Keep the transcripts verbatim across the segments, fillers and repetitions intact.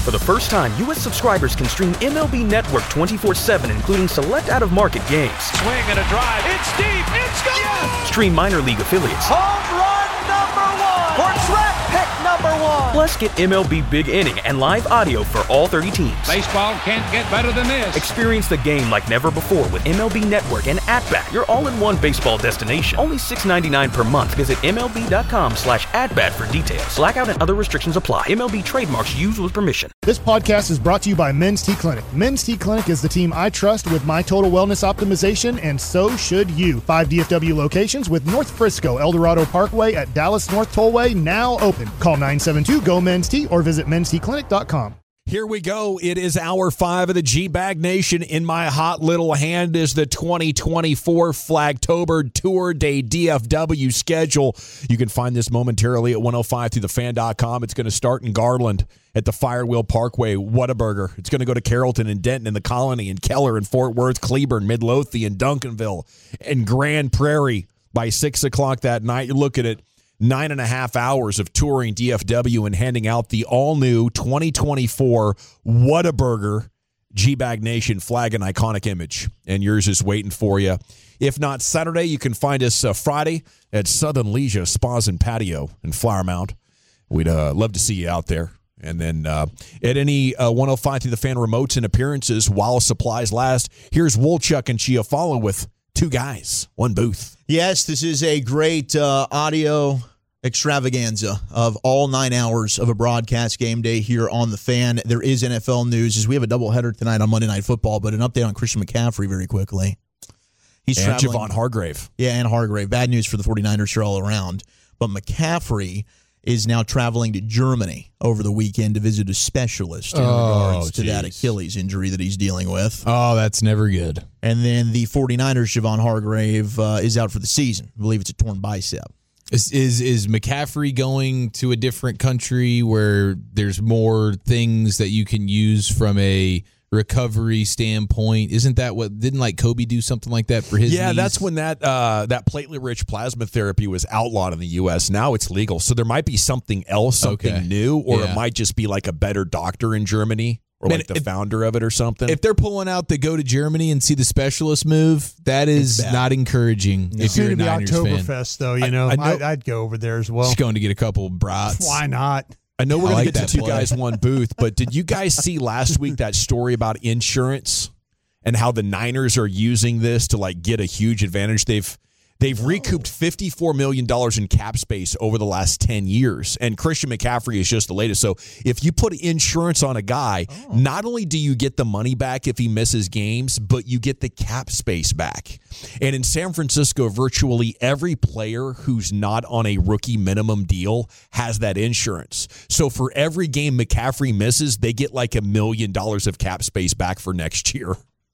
For the first time, U S subscribers can stream M L B Network twenty-four seven, including select out-of-market games. Swing and a drive. It's deep. It's gone. Yes! Stream minor league affiliates. Home run number one. For draft pick number one. Plus, get M L B Big Inning and live audio for all thirty teams. Baseball can't get better than this. Experience the game like never before with M L B Network and At-Bat, your all-in-one baseball destination. Only six dollars and ninety-nine cents per month. Visit M L B dot com slash at-bat for details. Blackout and other restrictions apply. M L B trademarks used with permission. This podcast is brought to you by Men's T Clinic. Men's T Clinic is the team I trust with my total wellness optimization, and so should you. Five D F W locations with North Frisco, El Dorado Parkway at Dallas North Tollway now open. Call nine seven two, G O, men's T or visit men's t clinic dot com. Here we go. It is hour five of the G-Bag Nation. In my hot little hand is the twenty twenty-four Flagtober Tour Day D F W schedule. You can find this momentarily at one oh five through the fan dot com. It's going to start in Garland at the Firewheel Parkway, Whataburger. It's going to go to Carrollton and Denton and the Colony and Keller and Fort Worth, Cleburne, Midlothian, Duncanville, and Grand Prairie by six o'clock that night. You look at it. Nine and a half hours of touring D F W and handing out the all-new twenty twenty-four Whataburger G-Bag Nation flag and iconic image. And yours is waiting for you. If not Saturday, you can find us uh, Friday at Southern Leisure Spas and Patio in Flower Mound. We'd uh, love to see you out there. And then uh, at any uh, one oh five through the fan remotes and appearances while supplies last, here's Wolchuk and Chiafalo with two guys, one booth. Yes, this is a great uh, audio extravaganza of all nine hours of a broadcast game day here on the Fan. There is N F L news as we have a doubleheader tonight on Monday Night Football, but an update on Christian McCaffrey very quickly. He's and traveling. Javon Hargrave. Yeah, and Hargrave. Bad news for the 49ers here all around. But McCaffrey is now traveling to Germany over the weekend to visit a specialist in oh, regards to geez. that Achilles injury that he's dealing with. Oh, that's never good. And then the 49ers, Javon Hargrave, uh, is out for the season. I believe it's a torn bicep. Is, is is McCaffrey going to a different country where there's more things that you can use from a recovery standpoint? Isn't that what didn't like Kobe do something like that for his Yeah, knees? that's when that uh, that platelet-rich plasma therapy was outlawed in the U S. Now it's legal. So there might be something else, something Okay. new, or Yeah. it might just be like a better doctor in Germany or Man, like the if- founder of it or something. If they're pulling out the go to Germany and see the specialist move, that is not encouraging if It's you're soon a to be Niners fan. Oktoberfest, though, you I- know. I know- I, I'd go over there as well. Just going to get a couple of brats. Why not? I know we're I going like to get that to two play. guys, one booth, but did you guys see last week that story about insurance and how the Niners are using this to like get a huge advantage? They've they've recouped fifty-four million dollars in cap space over the last ten years, and Christian McCaffrey is just the latest. So if you put insurance on a guy, oh. not only do you get the money back if he misses games, but you get the cap space back. And in San Francisco, virtually every player who's not on a rookie minimum deal has that insurance. So for every game McCaffrey misses, they get like a million dollars of cap space back for next year.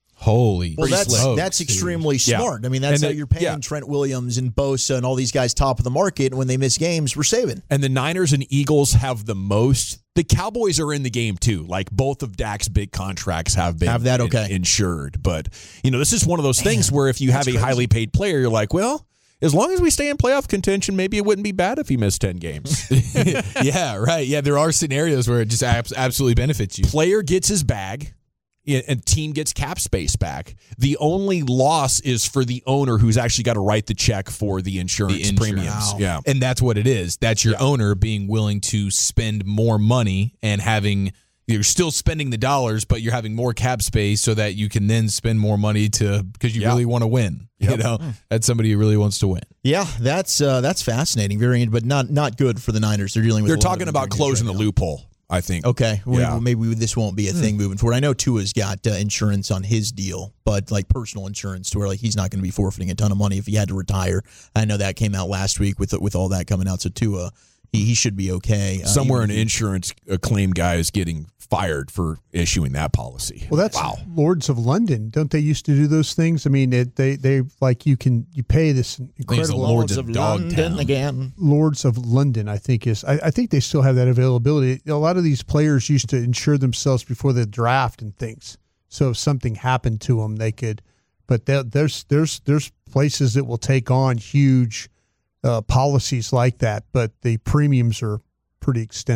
Holy. Well, that's smokes, that's dude. extremely smart. Yeah. I mean, that's And how the- you're paying yeah. Trent Williams and Bosa and all these guys top of the market. And when they miss games, we're saving. And the Niners and Eagles have the most. The Cowboys are in the game, too. Like, both of Dak's big contracts have been Have that, in- okay. insured. But, you know, this is one of those things where if you have a crazy. highly paid player, you're like, well, as long as we stay in playoff contention, maybe it wouldn't be bad if he missed ten games. Yeah, right. Yeah, there are scenarios where it just abs- absolutely benefits you. Player gets his bag. And team gets cap space back. The only loss is for the owner who's actually got to write the check for the insurance, The insurance. premiums. Wow. Yeah. And that's what it is. That's your Yeah. owner being willing to spend more money and having you're still spending the dollars, but you're having more cap space so that you can then spend more money to because you Yeah. really want to win. Yep. You know, that's somebody who really wants to win. Yeah, that's uh, that's fascinating. Very, but not not good for the Niners. They're dealing with. They're a lot talking of about injuries closing right the now. loophole, I think. Okay, we- Yeah. maybe this won't be a thing moving forward. I know Tua's got uh, insurance on his deal, but like personal insurance to where like he's not going to be forfeiting a ton of money if he had to retire. I know that came out last week with with all that coming out. So Tua, he, he should be okay. Uh, Somewhere an even if he- insurance uh, claim guy is getting fired for issuing that policy. Well, that's wow. Lords of London. Don't they used to do those things? I mean, it, they they like you can you pay this incredible Lords of London Dogtown. again. Lords of London, I think is. I, I think they still have that availability. A lot of these players used to insure themselves before the draft and things. So if something happened to them, they could. But there, there's there's there's places that will take on huge uh, policies like that, but the premiums are pretty extensive.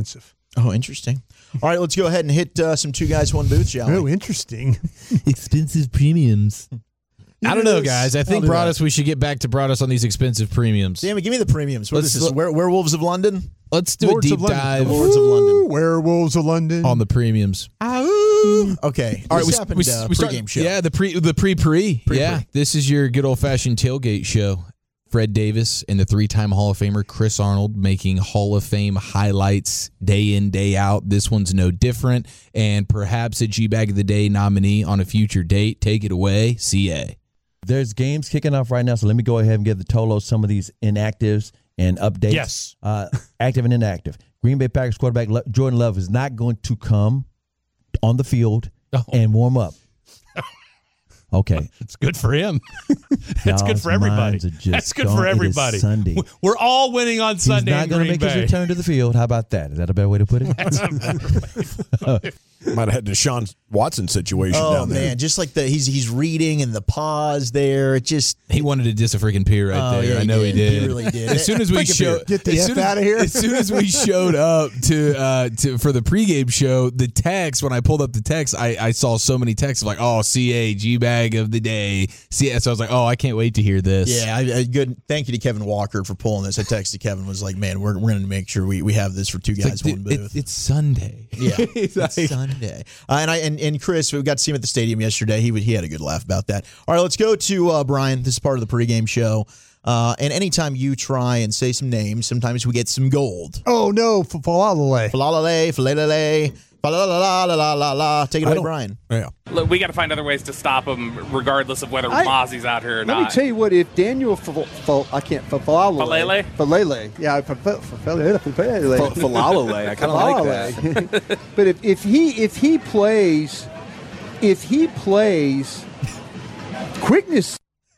Oh, interesting. All right, let's go ahead and hit uh, some two guys, one booth, shall we? Oh, interesting. Expensive premiums. I don't know, guys. I think I'll do Broadus, that. we should get back to Broadus on these expensive premiums. Damn it, give me the premiums. What Let's is this? look- Were- Werewolves of London? Let's do Lords a of deep London. dive Lords of London. Ooh, Werewolves of London. on the premiums. Okay. All right, this we, happened, we, uh, we start, pregame show. Yeah, the pre the pre pre. Yeah, this is your good old fashioned tailgate show. Fred Davis and the three time Hall of Famer Chris Arnold making Hall of Fame highlights day in day out. This one's no different, and perhaps a G Bag of the Day nominee on a future date. Take it away, C A. There's games kicking off right now, so let me go ahead and give the Tolo some of these inactives and updates. Yes. Uh, active and inactive. Green Bay Packers quarterback Le- Jordan Love is not going to come on the field Oh. and warm up. Okay. It's good for him. That's Y'all's good for everybody. minds are just That's good gone. for It is everybody. Sunday. We're all winning on Sunday He's not in going to Green make his Bay. return to the field. How about that? Is that a better way to put it? Might have had Deshaun Watson situation Oh, down there. man. Just like the he's he's reading and the pause there. It just. He wanted to diss a freaking peer right Oh, there. yeah, I he know he did. did. He really did. As soon as we Freaking showed, Get the as F soon as- outta here. As soon as we showed up to uh to for the pregame show, the text when I pulled up the text, I, I saw so many texts of like, oh, C A G bag of the day, C A. So I was like, oh, I can't wait to hear this. Yeah, I, I, good. Thank you to Kevin Walker for pulling this. I texted Kevin, was like, man, we're, we're going to make sure we, we have this for two It's guys, like, one dude, booth. it- it's Sunday. Yeah, It's it's like- Sunday. Uh, and I and, and Chris, we got to see him at the stadium yesterday. He would, he had a good laugh about that. All right, let's go to uh, Brian. This is part of the pregame show. Uh, and anytime you try and say some names, sometimes we get some gold. Oh, no. F- fall out of the way. Falalale, falalale, falalala. Take it I away, don't- Brian. Yeah. Look, we got to find other ways to stop him, regardless of whether I- Mozzie's out here or Let not. me tell you what, if Daniel F- F- I can't F- Falale. Falele? Falele. Yeah, F- F- F- Falele. Falele. Falalele. I kind of like that. that. But if, if he if he plays if he plays quickness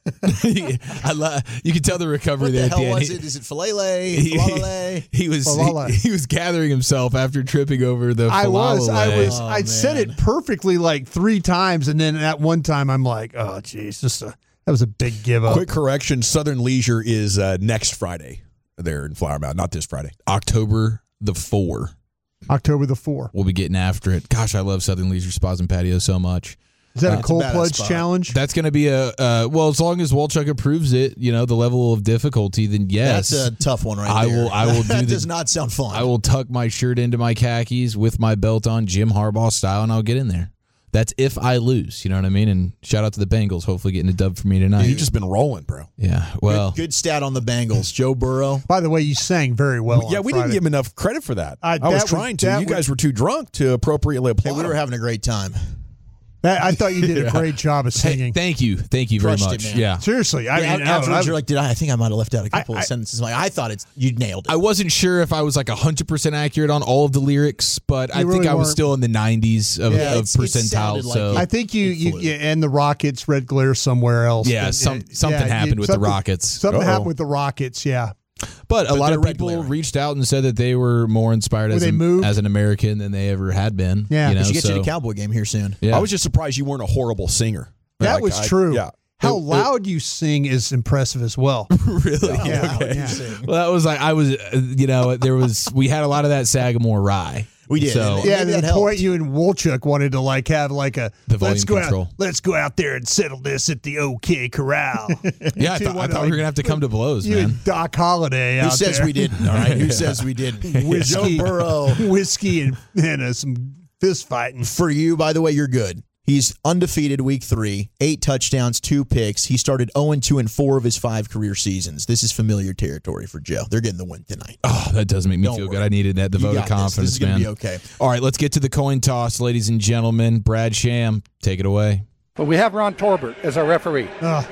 I love. You can tell the recovery What there the at hell the end. was He- it? Is it falele? He, Falalale? he was Falala. he, he was gathering himself after tripping over the. I was, I falalele. was, I said it perfectly like three times, and then at one time I'm like, oh, geez, just a, that was a big give up. Quick correction: Southern Leisure is uh, next Friday there in Flower Mound, not this Friday. October the fourth. October the fourth. We'll be getting after it. Gosh, I love Southern Leisure Spas and Patios so much. Is that Uh, a it's cold a badass pledge spot. challenge? That's going to be a uh, well, as long as Wolchuk approves it, you know, the level of difficulty. Then yes, That's a tough one right I there. will- I will do That the- does not sound fun. I will tuck my shirt into my khakis with my belt on, Jim Harbaugh style, and I'll get in there. That's if I lose, you know what I mean? And shout out to the Bengals, hopefully getting a dub for me tonight. You've just been rolling, bro. yeah, well, good, good stat on the Bengals. Joe Burrow. By the way, you sang very well. yeah, on we Friday. didn't give him enough credit for that. I- I was that was- trying to. that You was- guys were too drunk to appropriately Hey, applaud. we were him. having a great time. That, I thought you did a great job of hey, singing. thank you, thank you very Crushed it, much. man. yeah, Seriously, I Yeah, mean, afterwards, I, you're like, did I? I think I might have left out a couple I- of I- sentences. Like, I thought it's you nailed it. I wasn't sure if I was like one hundred percent accurate on all of the lyrics, but I You think really I was weren't. still in the nineties of, Yeah, of it's- it percentile. sounded like so it. I think you, It you, flew. you and the Rockets red glare somewhere else. Yeah, But, some- uh, something yeah, happened you- with the something- Rockets. Something Uh-oh. happened with the Rockets. Yeah, But a But lot they're of red people glaring. reached out and said that they were more inspired Were as, they a, moved? as an American than they ever had been. Yeah. you We know, We should get so, you to a Cowboy game here soon. yeah. I was just surprised you weren't a horrible singer. that Like, was I- true. Yeah. How It- it- loud you sing is impressive as well. really Yeah, okay. yeah. Well, that was like I was, uh, you know, there was we had a lot of that Sagamore rye. We did. So And Yeah, maybe to the that point helped. you and Wolchuk wanted to like have like a The volume let's go control. out, let's go out there and settle this at the OK Corral. yeah, I Two thought, I wanted, thought we were like, gonna have to come to blows, you man. and Doc Holliday Who out says there. we didn't? All right. Who says we didn't? Whiskey, Joe Burrow. whiskey, and, and uh, some fist fighting. For you, by the way, you're good. He's undefeated week three, eight touchdowns, two picks. He started oh and two in four of his five career seasons. This is familiar territory for Joe. They're getting the win tonight. Oh, that does make me Don't feel worry. good. I needed that. The You vote got of this. confidence, This is gonna man. be okay. All right, let's get to the coin toss, ladies and gentlemen. Brad Sham, take it away. But we have Ron Torbert as our referee. Uh,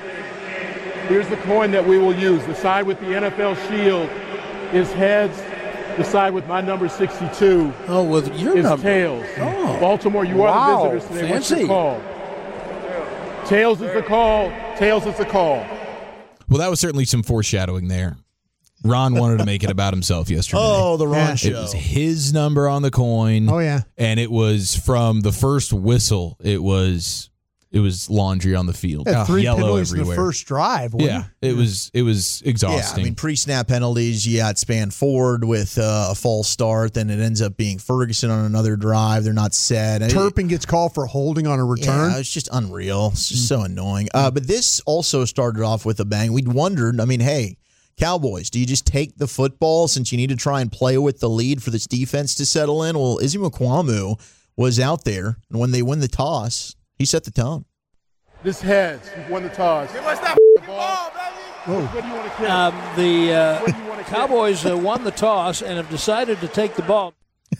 Here's the coin that we will use. The side with the N F L shield is heads. The side with my number sixty-two Oh, with your is number. tails. Oh. Baltimore, you Wow, are the visitors today. What's fancy. your call? Tails is the call. Tails is the call. Well, that was certainly some foreshadowing there. Ron wanted to make it about himself yesterday. Oh, the Ron Yeah. show. It was his number on the coin. oh yeah, And it was from the first whistle. It was it was laundry on the field. Yeah, three Yellow penalties everywhere. in the first drive. wasn't Yeah, it was it was exhausting. Yeah, I mean, pre-snap penalties, you got Span Ford with uh, a false start, then it ends up being Ferguson on another drive. They're not set. it? Turpin gets called for holding on a return. Yeah, it's just unreal. It's just so annoying. Uh, but this also started off with a bang. We'd wondered, I mean, hey, Cowboys, do you just take the football since you need to try and play with the lead for this defense to settle in? Well, Izzy Mukuamu was out there, and when they win the toss, he set the tone. This heads. You've won the toss. Give us that ball, baby. What do you want to kick? Um, the uh, What do you want to kick? Cowboys uh, won the toss and have decided to take the ball.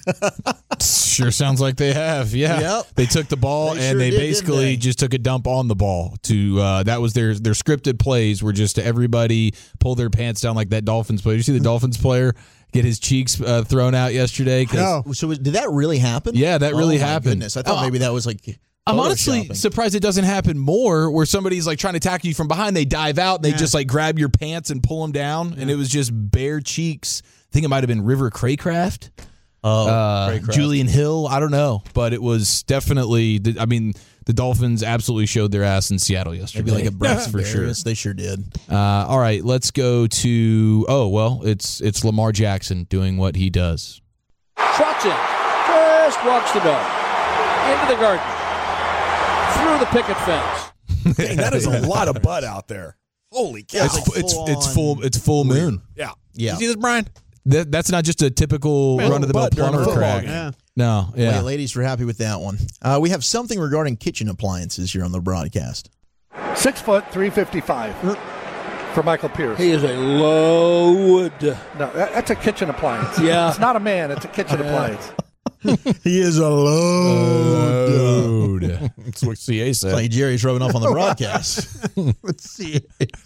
Sure sounds like they have. Yeah, Yep. they took the ball They and sure they did, didn't basically they? just took a dump on the ball. To uh, that was their their scripted plays were just to everybody pull their pants down like that Dolphins player. Did you see the Dolphins player get his cheeks uh, thrown out yesterday? 'Cause- No. So did that really happen? Yeah, that really oh, my happened. Goodness. I thought Oh, maybe that was like I'm honestly photoshopping. surprised it doesn't happen more where somebody's like trying to tackle you from behind. They dive out and they Yeah. just like grab your pants and pull them down. And it was just bare cheeks. I think it might have been River Craycraft. Oh, uh, Craycraft. Julian Hill. I don't know. But it was definitely, the, I mean, the Dolphins absolutely showed their ass in Seattle yesterday. Maybe like a breath for sure. They sure did. Uh, all right, let's go to, oh, well, it's it's Lamar Jackson doing what he does. Trots in. Just walks the dog. Into the garden. Through the picket fence. Dang, that is a lot of butt out there. Holy cow. It's, it's, it's full it's full moon. Yeah. Yeah. You see this, Brian? That, that's not just a typical Man, run-of-the-mill butt during a plumber football crack. game. Yeah. No, yeah. Wait, ladies, we're happy with that one. Uh, we have something regarding kitchen appliances here on the broadcast. Six foot, three fifty-five for Michael Pierce. He is a load. No, that, that's a kitchen appliance. Yeah. It's not a man, it's a kitchen appliance. He is a load. Load. That's what C A said. Like Jerry's rubbing off on the broadcast. Let's see.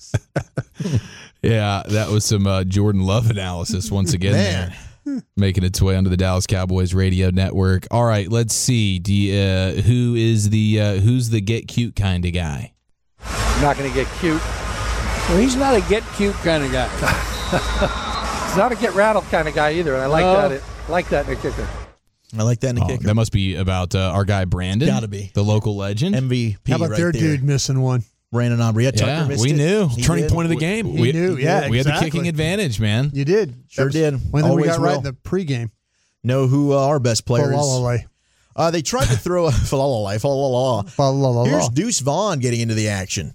Yeah, that was some uh, Jordan Love analysis once again Man. there. Making its way onto the Dallas Cowboys radio network. All right, let's see. Do you, uh, who is the uh, who's the get cute kind of guy? Not going to get cute. Well, he's not a get cute kind of guy. He's not a get rattled kind of guy either, and I like No. that. It, like that in a kicker. I like that in the Oh, kicker. that must be about uh, our guy Brandon. Gotta be. The local legend. M V P How about right their there. dude missing one? Brandon Aubrey. Yeah, Tucker Yeah, missed we it. knew. He Turning did. point of the game. He knew, yeah, We had the exactly. kicking advantage, man. You did. Sure That was did. One thing we Always got right will. in the pregame. Know who uh, our best players. Falalala. Uh, they tried to throw a falalala. Falalala. Falalala. Here's Deuce Vaughn getting into the action.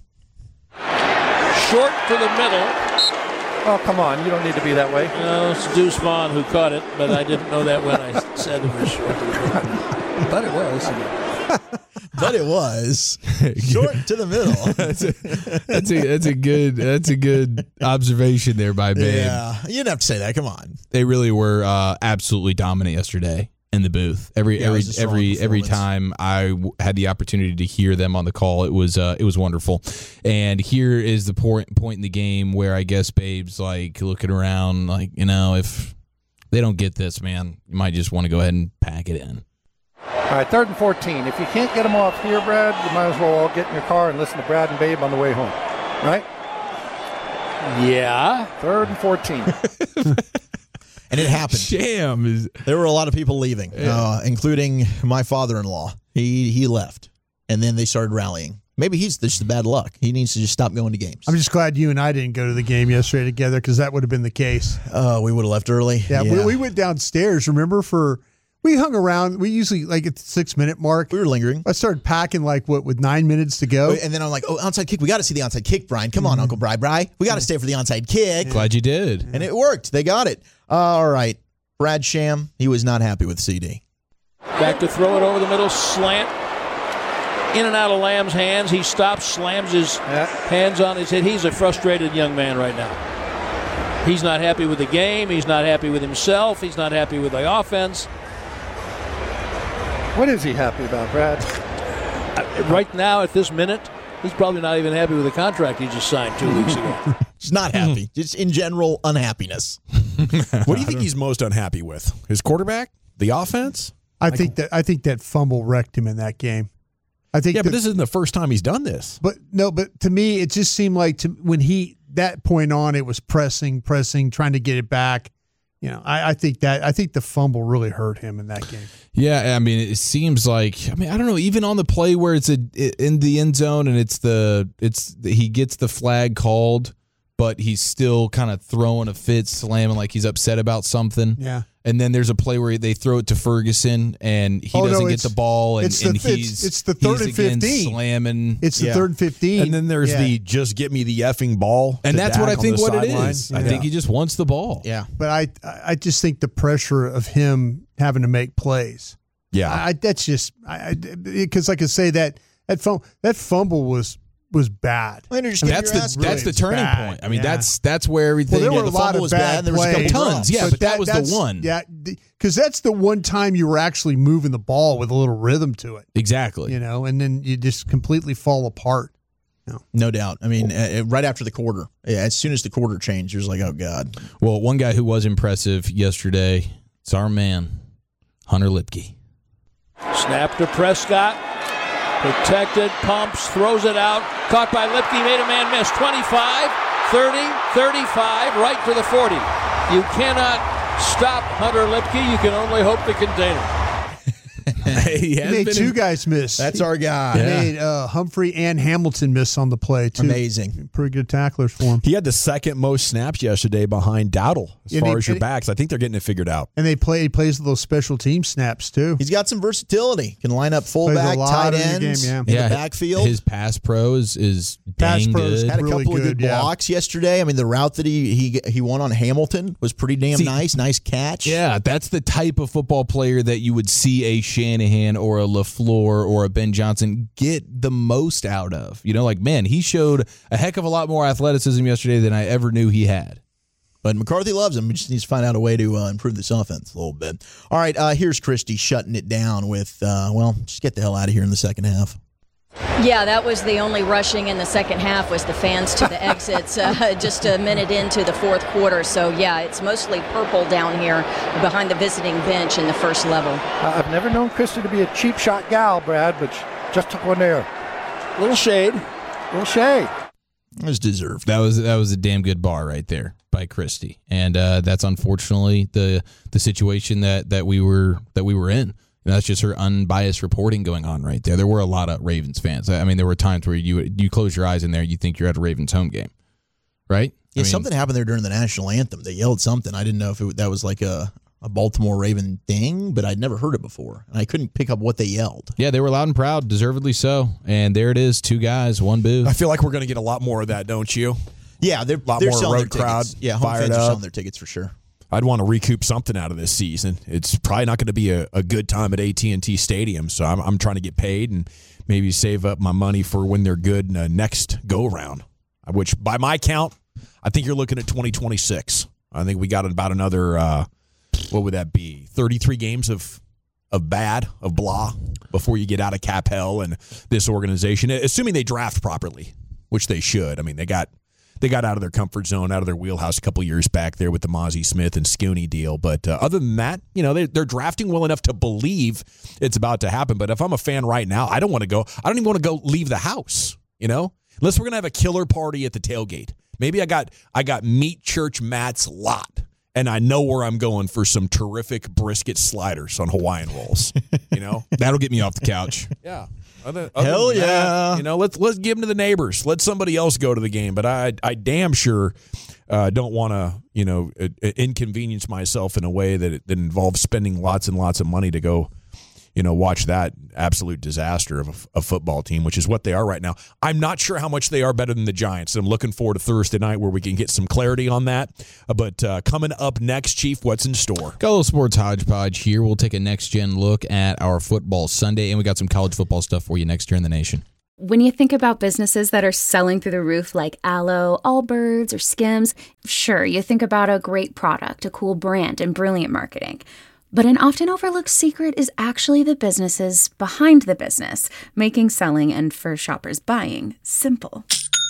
Short to the middle. Oh, come on. You don't need to be that way. No, it's Deuce Vaughn who caught it, but I didn't know that when I said it was short to the middle. But it was. But it was short to the middle. that's, a, that's a that's a good that's a good observation there by Babe. Yeah, you didn't have to say that. Come on. They really were uh, absolutely dominant yesterday in the booth. Every Yeah, it every was a strong every every performance. time I w- had the opportunity to hear them on the call, it was uh, it was wonderful. And here is the point point in the game where I guess Babe's like looking around, like, you know, if they don't get this, man, you might just want to go ahead and pack it in. All right, third and fourteen. If you can't get them off here, Brad, you might as well all get in your car and listen to Brad and Babe on the way home. Right? Yeah. Third and fourteen. And it happened. Sham is There were a lot of people leaving, uh, including my father-in-law. He he left, and then they started rallying. Maybe he's just the bad luck. He needs to just stop going to games. I'm just glad you and I didn't go to the game yesterday together because that would have been the case. Uh, we would have left early. Yeah, We, we went downstairs, remember, for we hung around. We usually, like at the six minute mark, we were lingering. I started packing, like, what, with nine minutes to go. And then I'm like, oh, onside kick. We got to see the onside kick, Brian. Come on, Uncle Bri. Bri. We got to stay for the onside kick. Glad you did. And it worked. They got it. Uh, all right. Brad Sham, he was not happy with C D. Back to throw it over the middle, slant. In and out of Lamb's hands. He stops, slams his hands on his head. He's a frustrated young man right now. He's not happy with the game. He's not happy with himself. He's not happy with the offense. What is he happy about, Brad? Right now, at this minute, he's probably not even happy with the contract he just signed two weeks ago. He's not happy. Just in general, unhappiness. What do you think he's most unhappy with? His quarterback? The offense? I think that I think that fumble wrecked him in that game. I think Yeah, the- but this isn't the first time he's done this. But no, but to me, it just seemed like to when he that point on, it was pressing, pressing, trying to get it back, You know, I, I think that I think the fumble really hurt him in that game. Yeah, I mean, it seems like I mean I don't know. Even on the play where it's a, in the end zone and it's the it's he gets the flag called, but he's still kind of throwing a fit, slamming like he's upset about something. Yeah. And then there's a play where they throw it to Ferguson and he oh, doesn't no, get the ball and, it's the, and it's, he's it's the third he's and again fifteen slamming. It's the yeah. third and fifteen, and then there's yeah. the just get me the effing ball, and that's what I think what it sideline. is. Yeah. I think he just wants the ball. Yeah, but I I just think the pressure of him having to make plays. Yeah, I, that's just I because like I say that that fumble that fumble was. was bad. I understand. That's the really that's the turning bad. point. I mean, yeah. that's that's where everything. Well, there yeah, were the a lot of was bad bad. There was a couple plays, tons. Yeah, but, but that, that was the one. Yeah, because that's the one time you were actually moving the ball with a little rhythm to it. Exactly. You know, and then you just completely fall apart. No, no doubt. I mean, uh, right after the quarter, yeah, as soon as the quarter changed, it was like, oh God. Well, one guy who was impressive yesterday, it's our man, Hunter Lipke. Snap to Prescott. Protected, pumps, throws it out. Caught by Lipke, made a man miss. twenty-five, thirty, thirty-five, right to the forty. You cannot stop Hunter Lipke. You can only hope to contain him. he, he made two in, guys miss. That's he, our guy. He yeah. made uh, Humphrey and Hamilton miss on the play, too. Amazing. Pretty good tacklers for him. He had the second most snaps yesterday behind Dowdle as and far they, as your backs. I think they're getting it figured out. And they play. He plays those special team snaps, too. He's got some versatility. Can line up fullback, tight ends, game, yeah. yeah, in the backfield. His pass pro is, is pass dang pros good. Had a really couple good, of good yeah. blocks yesterday. I mean, the route that he he he won on Hamilton was pretty damn See, nice. Nice catch. Yeah, that's the type of football player that you would see a Shanahan or a LaFleur or a Ben Johnson get the most out of. You know, like, man, he showed a heck of a lot more athleticism yesterday than I ever knew he had. But McCarthy loves him. He just needs to find out a way to uh, improve this offense a little bit. All right, uh, here's Christy shutting it down with, uh, well, just get the hell out of here in the second half. Yeah, that was the only rushing in the second half was the fans to the exits uh, just a minute into the fourth quarter. So, yeah, it's mostly purple down here behind the visiting bench in the first level. I've never known Christy to be a cheap shot gal, Brad, but just took one there. Little shade. Little shade. It was deserved. That was that was a damn good bar right there by Christy. And uh, that's unfortunately the the situation that, that we were that we were in. And that's just her unbiased reporting going on right there. There were a lot of Ravens fans. I mean, there were times where you you close your eyes in there, you think you're at a Ravens home game, right? Yeah, I mean, something happened there during the national anthem. They yelled something. I didn't know if it, that was like a, a Baltimore Raven thing, but I'd never heard it before, and I couldn't pick up what they yelled. Yeah, they were loud and proud, deservedly so. And there it is, two guys, one boo. I feel like we're going to get a lot more of that, don't you? Yeah, they're, a lot they're more selling road their crowd. tickets. Yeah, home fired fans are up. selling their tickets for sure. I'd want to recoup something out of this season. It's probably not going to be a, a good time at A T and T Stadium, so I'm, I'm trying to get paid and maybe save up my money for when they're good in the next go-around, which by my count, I think you're looking at twenty twenty-six. I think we got about another, uh, what would that be, thirty-three games of of bad, of blah, before you get out of cap hell and this organization, assuming they draft properly, which they should. I mean, they got They got out of their comfort zone, out of their wheelhouse a couple years back there with the Mozzie Smith and Scooney deal. But uh, other than that, you know, they're, they're drafting well enough to believe it's about to happen. But if I'm a fan right now, I don't want to go. I don't even want to go leave the house, you know, unless we're going to have a killer party at the tailgate. Maybe I got I got Meat Church Matt's lot, and I know where I'm going for some terrific brisket sliders on Hawaiian rolls. You know, that'll get me off the couch. Yeah. Other, other Hell than yeah! That, you know, let's let's give them to the neighbors. Let somebody else go to the game. But I I damn sure uh, don't want to you know inconvenience myself in a way that that involves spending lots and lots of money to go you know watch that absolute disaster of a, a football team, which is what they are right now. I'm not sure how much they are better than the Giants. I'm looking forward to Thursday night where we can get some clarity on that. Uh, but uh, coming up next, Chief, what's in store? Got a little sports hodgepodge here. We'll take a next-gen look at our football Sunday, and we got some college football stuff for you next year in the nation. When you think about businesses that are selling through the roof like Aloe, Allbirds, or Skims, sure, you think about a great product, a cool brand, and brilliant marketing. But an often overlooked secret is actually the businesses behind the business, making selling and for shoppers buying simple.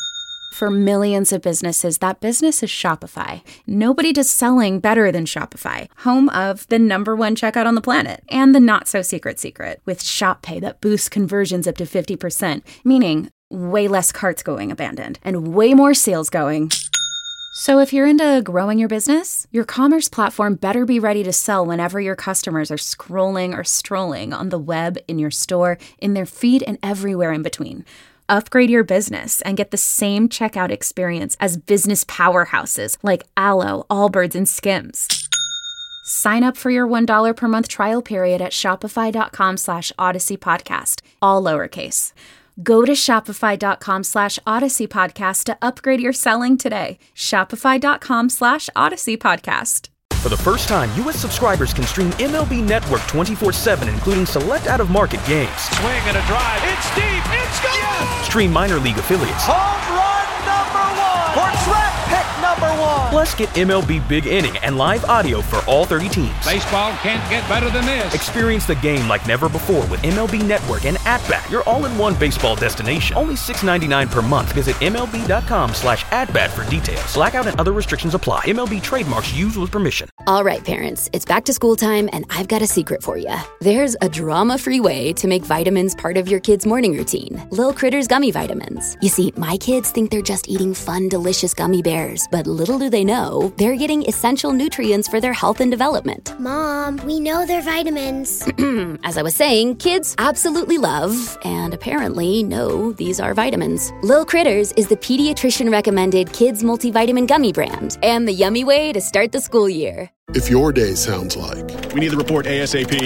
For millions of businesses, that business is Shopify. Nobody does selling better than Shopify, home of the number one checkout on the planet and the not-so-secret secret with Shop Pay that boosts conversions up to fifty percent, meaning way less carts going abandoned and way more sales going So if you're into growing your business, your commerce platform better be ready to sell whenever your customers are scrolling or strolling on the web, in your store, in their feed, and everywhere in between. Upgrade your business and get the same checkout experience as business powerhouses like Allo, Allbirds, and Skims. Sign up for your one dollar per month trial period at shopify.com slash Odyssey Podcast, all lowercase. Go to shopify.com slash Odyssey Podcast to upgrade your selling today. Shopify.com slash Odyssey Podcast. For the first time, U S subscribers can stream M L B Network twenty-four seven, including select out-of-market games. Swing and a drive. It's deep. It's gone. Yes! Stream minor league affiliates. Home run number one. For draft pick number one. Plus, get M L B Big Inning and live audio for all thirty teams. Baseball can't get better than this. Experience the game like never before with M L B Network and At-Bat, your all-in-one baseball destination. Only six dollars and ninety-nine cents per month. Visit MLB.com slash at-bat for details. Blackout and other restrictions apply. M L B trademarks used with permission. All right, parents, it's back to school time, and I've got a secret for you. There's a drama-free way to make vitamins part of your kid's morning routine. Lil Critters Gummy Vitamins. You see, my kids think they're just eating fun, delicious gummy bears, but little do they know, they're getting essential nutrients for their health and development. Mom, we know they're vitamins. As I was saying, kids absolutely love, and apparently know, these are vitamins. Lil Critters is the pediatrician-recommended kids multivitamin gummy brand, and the yummy way to start the school year. If your day sounds like, we need the report ASAP.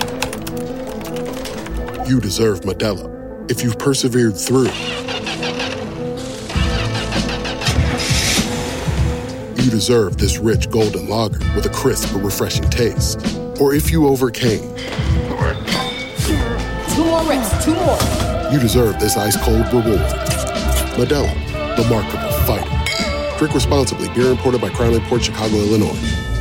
You deserve Modelo. If you've persevered through, you deserve this rich golden lager with a crisp but refreshing taste. Or if you overcame, two more reps, two more. You deserve this ice cold reward. Modelo, the Remarkable Fighter. Drink responsibly. Beer imported by Crown Imports, Chicago, Illinois.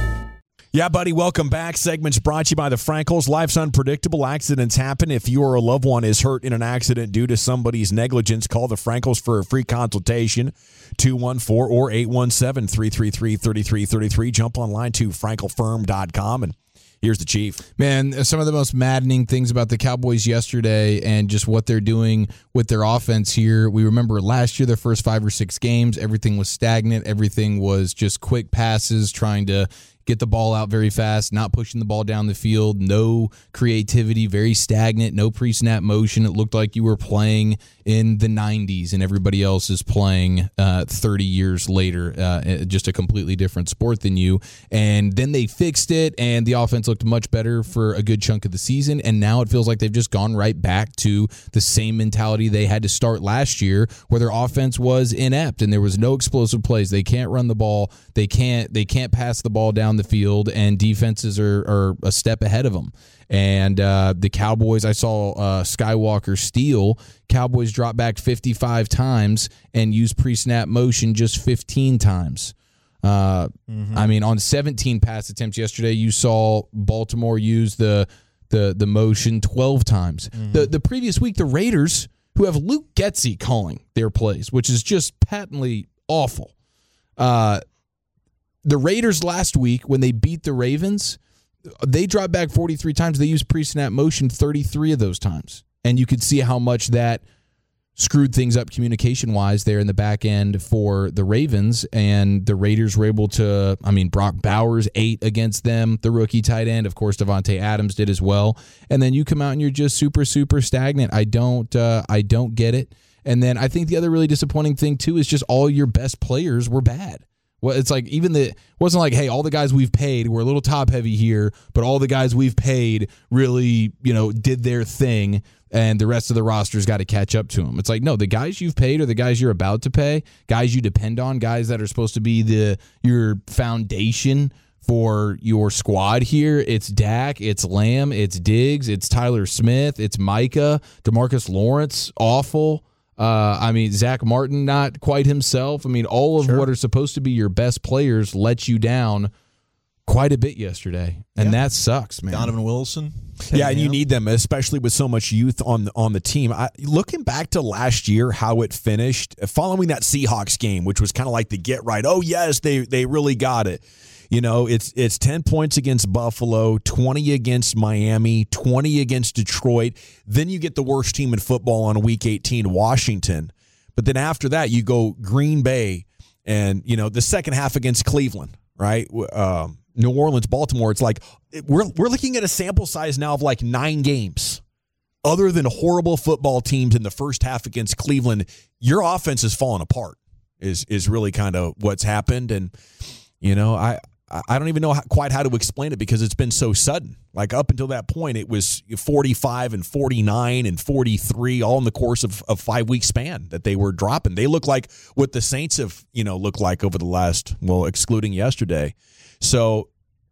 Yeah, buddy, welcome back. Segment's brought to you by the Frankels. Life's unpredictable. Accidents happen. If you or a loved one is hurt in an accident due to somebody's negligence, call the Frankels for a free consultation, two one four or eight one seven, three three three, three three three three. Jump online to frankel firm dot com, and here's the Chief. Man, some of the most maddening things about the Cowboys yesterday and just what they're doing with their offense here. We remember last year, their first five or six games, everything was stagnant. Everything was just quick passes, trying to get the ball out very fast, not pushing the ball down the field, no creativity, very stagnant, no pre-snap motion. It looked like you were playing in the nineties and everybody else is playing uh, thirty years later, uh, just a completely different sport than you. And then they fixed it, and the offense looked much better for a good chunk of the season, and now it feels like they've just gone right back to the same mentality they had to start last year, where their offense was inept and there was no explosive plays. They can't run the ball. They can't, they can't pass the ball down the field, and defenses are, are a step ahead of them. And uh, the Cowboys, I saw uh, Skywalker steal. Cowboys dropped back fifty-five times and used pre-snap motion just fifteen times. Uh, mm-hmm. I mean, on seventeen pass attempts yesterday, you saw Baltimore use the the the motion twelve times. Mm-hmm. The the previous week, the Raiders, who have Luke Getsy calling their plays, which is just patently awful. Uh, the Raiders last week, when they beat the Ravens, they dropped back forty-three times. They used pre-snap motion thirty-three of those times. And you could see how much that screwed things up communication-wise there in the back end for the Ravens. And the Raiders were able to, I mean, Brock Bowers ate against them, the rookie tight end. Of course, Devontae Adams did as well. And then you come out and you're just super, super stagnant. I don't, uh, I don't get it. And then I think the other really disappointing thing, too, is just all your best players were bad. Well, it's like even the, it wasn't like, hey, all the guys we've paid, we're a little top heavy here, but all the guys we've paid really, you know, did their thing, and the rest of the roster's got to catch up to them. It's like, no, the guys you've paid are the guys you're about to pay, guys you depend on, guys that are supposed to be the your foundation for your squad here. It's Dak, it's Lamb, it's Diggs, it's Tyler Smith, it's Micah, DeMarcus Lawrence, awful. Uh, I mean, Zach Martin, not quite himself. I mean, all of sure. what are supposed to be your best players let you down quite a bit yesterday, and yeah. that sucks, man. Donovan Wilson. Yeah, and you need them, especially with so much youth on on the team. I, looking back to last year, how it finished, following that Seahawks game, which was kind of like the get right. Oh, yes, they they really got it. You know, it's it's ten points against Buffalo, twenty against Miami, twenty against Detroit. Then you get the worst team in football on week eighteen, Washington. But then after that, you go Green Bay, And, you know, the second half against Cleveland, right? Um, New Orleans, Baltimore, it's like we're we're looking at a sample size now of like nine games. Other than horrible football teams in the first half against Cleveland, your offense is falling apart is is really kind of what's happened. And, you know, I, I don't even know how, quite how to explain it because it's been so sudden. Like up until that point, it was forty-five and forty-nine and forty-three all in the course of a five-week span that they were dropping. They look like what the Saints have, you know, looked like over the last, well, excluding yesterday. So,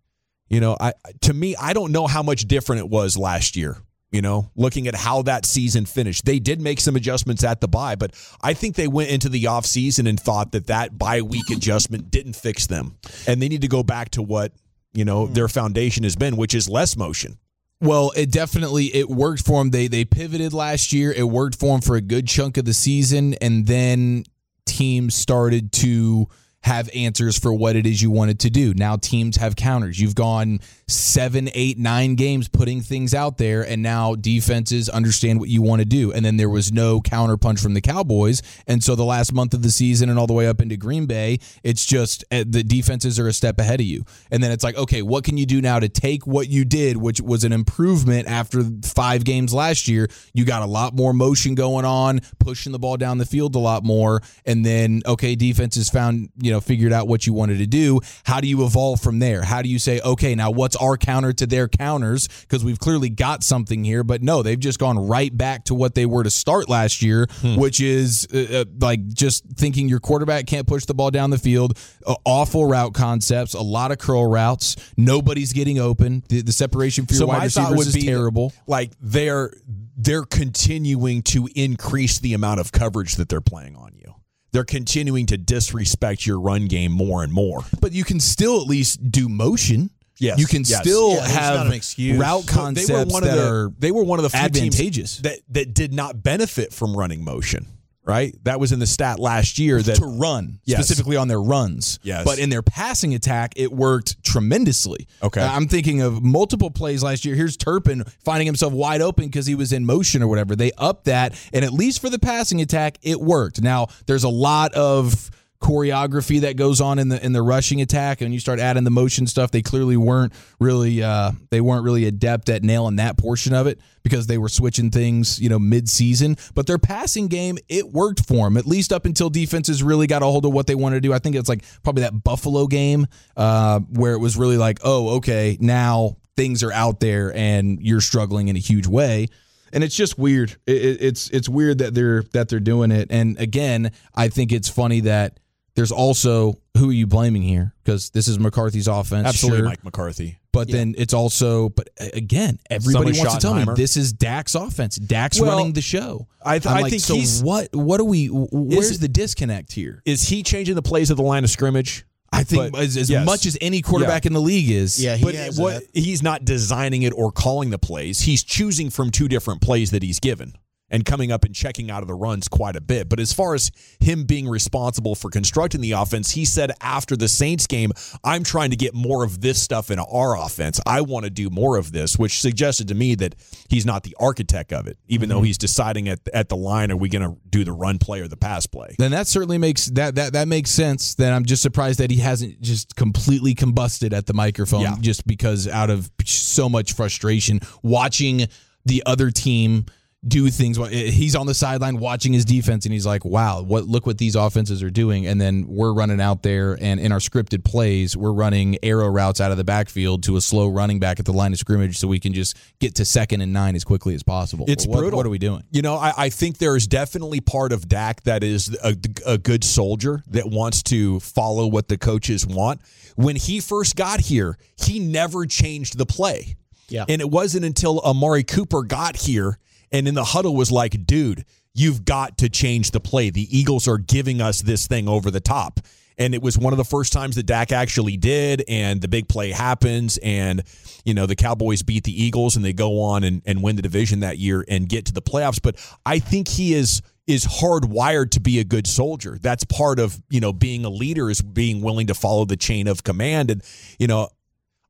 you know, I to me, I don't know how much different it was last year. You know, looking at how that season finished. They did make some adjustments at the bye, but I think they went into the offseason and thought that that bye week adjustment didn't fix them. And they need to go back to what, you know, their foundation has been, which is less motion. Well, it definitely, it worked for them. They, they pivoted last year. It worked for them for a good chunk of the season. And then teams started to have answers for what it is you wanted to do. Now teams have counters. You've gone seven, eight, nine games putting things out there, and now defenses understand what you want to do. And then there was no counterpunch from the Cowboys. And so the last month of the season and all the way up into Green Bay, it's just uh, the defenses are a step ahead of you. And then it's like, okay, what can you do now to take what you did, which was an improvement after five games last year? You got a lot more motion going on, pushing the ball down the field a lot more. And then, okay, defenses found, you know, figured out what you wanted to do. How do you evolve from there? How do you say, okay, now what's our counter to their counters? Because we've clearly got something here, but no, they've just gone right back to what they were to start last year, hmm. which is uh, like just thinking your quarterback can't push the ball down the field, uh, awful route concepts, a lot of curl routes, nobody's getting open, the, the separation for your so wide receivers is terrible. Like they're they're continuing to increase the amount of coverage that they're playing on you. They're continuing to disrespect your run game more and more. But you can still at least do motion. Yes. You can yes. still yeah, have an excuse. route concepts they were one that of the, are they were one of the few advantageous teams that, that did not benefit from running motion. Right? That was in the stat last year. That to run, yes. specifically on their runs. Yes. But in their passing attack, it worked tremendously. Okay. I'm thinking of multiple plays last year. Here's Turpin finding himself wide open because he was in motion or whatever. They upped that, and at least for the passing attack, it worked. Now, there's a lot of choreography that goes on in the in the rushing attack, and you start adding the motion stuff. They clearly weren't really uh, they weren't really adept at nailing that portion of it because they were switching things, you know, mid-season. But their passing game, it worked for them, at least up until defenses really got a hold of what they wanted to do. I think it's like probably that Buffalo game uh, where it was really like, oh, okay, now things are out there and you're struggling in a huge way. And it's just weird. It, it's it's weird that they're that they're doing it. And again, I think it's funny that there's also, who are you blaming here? Because this is McCarthy's offense. Absolutely, sure. Mike McCarthy. But yeah. then it's also, but again, everybody Someone wants to tell me Schottenheimer. this is Dak's offense. Dak's well, running the show. I, th- I'm I like, think so he's. What? What are we? Where's is, the disconnect here? Is he changing the plays of the line of scrimmage? I think but, as, as yes. much as any quarterback yeah. in the league is. Yeah, he but has what, that. he's not designing it or calling the plays. He's choosing from two different plays that he's given and coming up and checking out of the runs quite a bit. But as far as him being responsible for constructing the offense, he said after the Saints game, I'm trying to get more of this stuff in our offense. I want to do more of this, which suggested to me that he's not the architect of it, even mm-hmm. though he's deciding at at the line, are we going to do the run play or the pass play? Then that certainly makes that that that makes sense. Then I'm just surprised that he hasn't just completely combusted at the microphone yeah. just because out of so much frustration watching the other team do things. He's on the sideline watching his defense, and he's like, wow, what? Look what these offenses are doing. And then we're running out there, and in our scripted plays, we're running arrow routes out of the backfield to a slow running back at the line of scrimmage so we can just get to second and nine as quickly as possible. It's what, brutal. What are we doing? You know, I, I think there is definitely part of Dak that is a, a good soldier that wants to follow what the coaches want. When he first got here, he never changed the play. Yeah. And it wasn't until Amari Cooper got here and in the huddle was like, dude, you've got to change the play. The Eagles are giving us this thing over the top. And it was one of the first times that Dak actually did, and the big play happens, and, you know, the Cowboys beat the Eagles, and they go on and, and win the division that year and get to the playoffs. But I think he is is hardwired to be a good soldier. That's part of, you know, being a leader, is being willing to follow the chain of command. And, you know,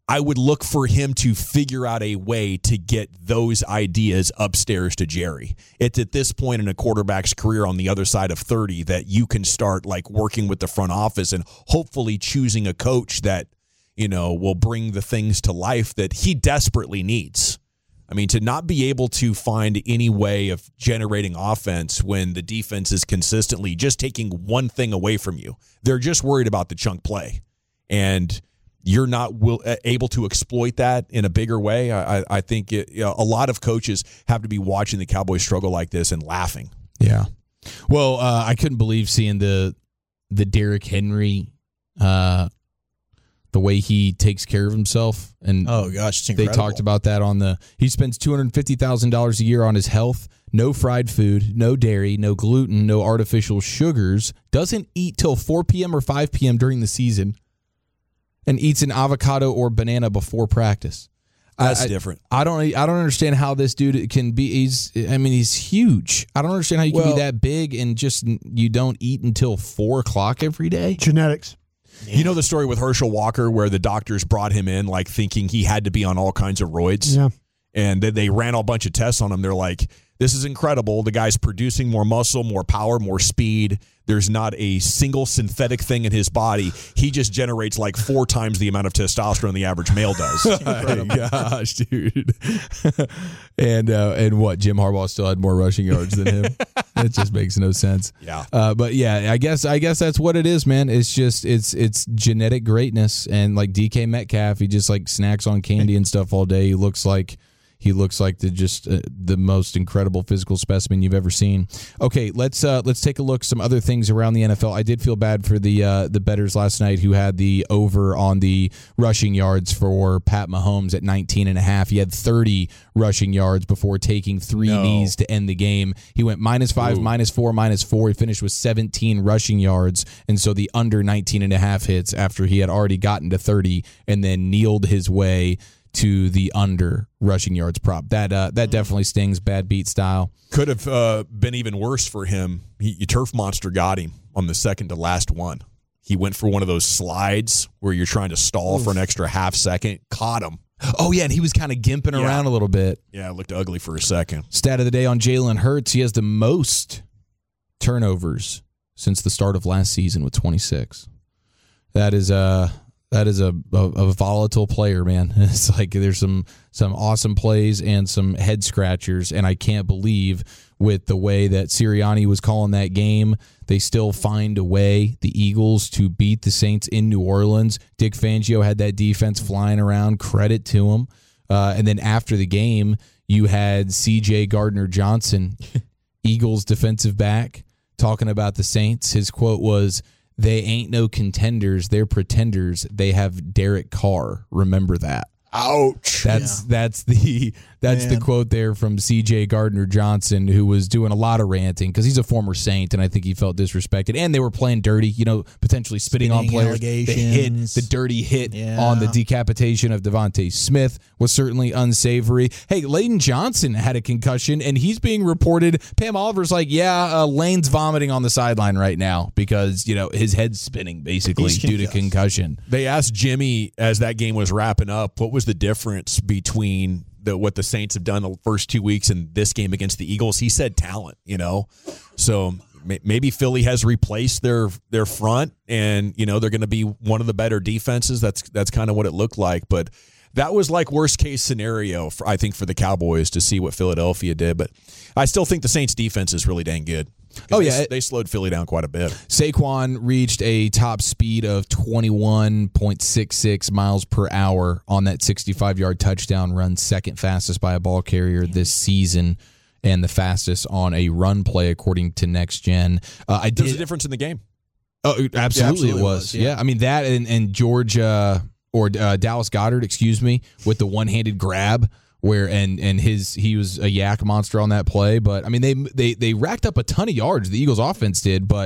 I would look for him to figure out a way to get those ideas upstairs to Jerry. It's at this point in a quarterback's career on the other side of thirty that you can start like working with the front office and hopefully choosing a coach that, you know, will bring the things to life that he desperately needs. I mean, to not be able to find any way of generating offense when the defense is consistently just taking one thing away from you. They're just worried about the chunk play. And you're not will, uh, able to exploit that in a bigger way. I, I think it, you know, a lot of coaches have to be watching the Cowboys struggle like this and laughing. Yeah. Well, uh, I couldn't believe seeing the the Derrick Henry, uh, the way he takes care of himself. And oh gosh, it's they incredible. talked about that on the. He spends two hundred fifty thousand dollars a year on his health. No fried food, no dairy, no gluten, no artificial sugars. Doesn't eat till four p.m. or five p.m. during the season. And eats an avocado or banana before practice. That's I, different. I don't. I don't understand how this dude can be. He's. I mean, he's huge. I don't understand how you can Well- be that big and just you don't eat until four o'clock every day. Genetics. You know the story with Herschel Walker where the doctors brought him in like thinking he had to be on all kinds of roids. Yeah. And then they ran a bunch of tests on him. They're like, this is incredible. The guy's producing more muscle, more power, more speed. There's not a single synthetic thing in his body. He just generates like four times the amount of testosterone the average male does. My gosh, dude. and uh, and what? Jim Harbaugh still had more rushing yards than him. It just makes no sense. Yeah. Uh, but yeah, I guess I guess that's what it is, man. It's just it's it's genetic greatness, and like D K Metcalf, he just like snacks on candy and stuff all day. He looks like. He looks like the just uh, the most incredible physical specimen you've ever seen. Okay, let's uh, let's take a look some other things around the N F L. I did feel bad for the uh, the bettors last night who had the over on the rushing yards for Pat Mahomes at nineteen and a half. He had thirty rushing yards before taking three No. knees to end the game. He went minus five, Ooh. minus four, minus four. He finished with seventeen rushing yards, and so the under nineteen and a half hits after he had already gotten to thirty and then kneeled his way to the under rushing yards prop. That uh, that definitely stings, bad beat style. Could have uh, been even worse for him. He, he Turf Monster got him on the second to last one. He went for one of those slides where you're trying to stall Oof. for an extra half second. Caught him. Oh, yeah, and he was kind of gimping Yeah. around a little bit. Yeah, it looked ugly for a second. Stat of the day on Jalen Hurts, he has the most turnovers since the start of last season with twenty-six. That is a that is a, a, a volatile player, man. It's like there's some some awesome plays and some head scratchers, and I can't believe with the way that Sirianni was calling that game, they still find a way, the Eagles, to beat the Saints in New Orleans. Dick Fangio had that defense flying around. Credit to him. Uh, and then after the game, you had C J Gardner-Johnson, Eagles defensive back, talking about the Saints. His quote was, "They ain't no contenders. They're pretenders. They have Derek Carr. Remember that." Ouch. That's that's the that's Man. the quote there from C J Gardner-Johnson, who was doing a lot of ranting because he's a former Saint, and I think he felt disrespected. And they were playing dirty, you know, potentially spitting, on Spitting players. The hit, allegations. the dirty hit Yeah. on the decapitation of Devontae Smith was certainly unsavory. Hey, Layden Johnson had a concussion, and he's being reported. Pam Oliver's like, yeah, uh, Lane's vomiting on the sideline right now because, you know, his head's spinning basically He's due to concussed. concussion. They asked Jimmy as that game was wrapping up, what was the difference between the, what the Saints have done the first two weeks and this game against the Eagles? He said talent, you know. So may, maybe Philly has replaced their their front, and you know they're going to be one of the better defenses. That's that's kind of what it looked like, but that was like worst case scenario for, I think, for the Cowboys to see what Philadelphia did. But I still think the Saints defense is really dang good. Oh, They- yeah. they slowed Philly down quite a bit. Saquon reached a top speed of twenty-one point six six miles per hour on that sixty-five-yard touchdown run, second fastest by a ball carrier this season, and the fastest on a run play according to Next Gen. Uh, I There's a did. difference in the game. Oh, absolutely, absolutely it was, was. yeah. Yeah. I mean that and, and Georgia or uh, Dallas Goedert, excuse me, with the one-handed grab. Where and and his he was a yak monster on that play, but I mean they they they racked up a ton of yards. The Eagles offense did, but